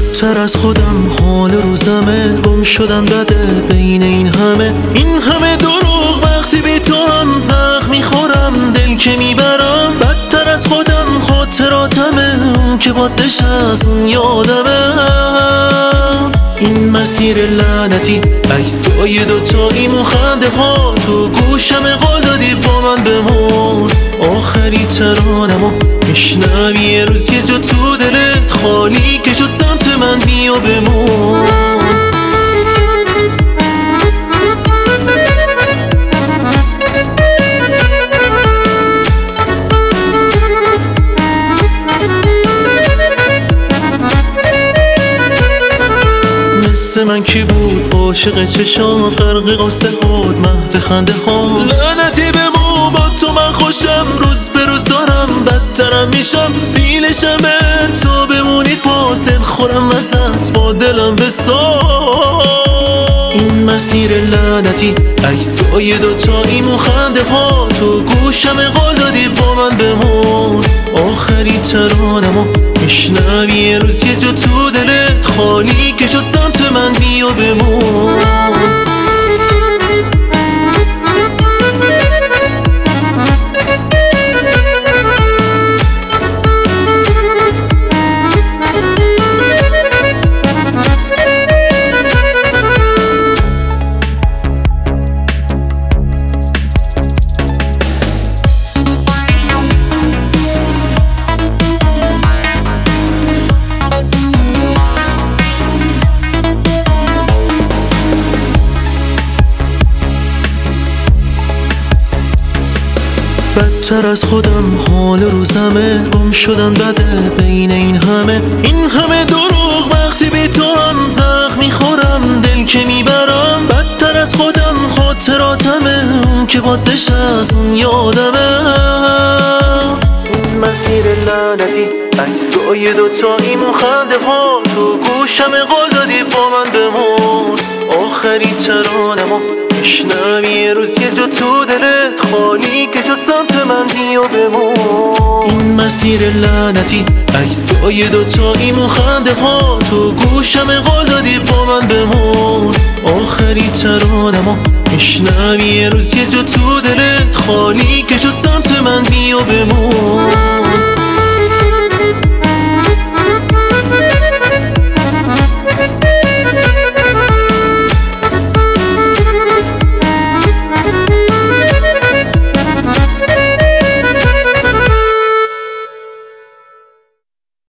بدتر از خودم حال روزمه، گم شدن بده بین این همه دروغ. وقتی بی تو هم زخم میخورم، دل که میبرم. بدتر از خودم خاطراتمه، اون که با نشست اون یادمه. این مسیر لعنتی عکسای دوتاییمون، خنده ها تو گوشم، قول دادی با من بمون. آخری ترانمو میشنوی یه روز، یه جا تو دلت خالی که شد سمت من، بیا بمون. مثل من کی بود عاشق چشات، غرق قصه بود مهد خنده ها. لعنتی بمون با تو من خوشم، روز به روز دارم بدترم میشم. بیلشمه تو بمونی باز، دل خورم ازت با دلم بساز. این مسیر لعنتی عکسای دوتاییمون، خنده ها تو گوشم، قول دادی با من بمون. آخری ترانمو میشنوی یه روز، یه جا تو دلت خالی که شد سمت من، بیا بمون. بدتر از خودم حال روزمه، گم شدن بده بین این همه دروغ. وقتی بی تو هم زخم میخورم، دل که میبرم. بدتر از خودم خاطراتمه، اون که با نشست اون یادمه. این مسیر لعنتی عکسای دوتاییمون، خنده ها تو گوشم، قول دادی با من بمون. آخری ترانمو میشنوی یه روز، یه جا تو دلت خالی که شد سمت من، بیا بمون. این مسیر لعنتی عکسای دوتاییمون، خنده ها تو گوشم، قول دادی با من بمون. آخری ترانمو میشنوی یه روز، یه جا تو دلت خالی که شد سمت من، بیا بمون.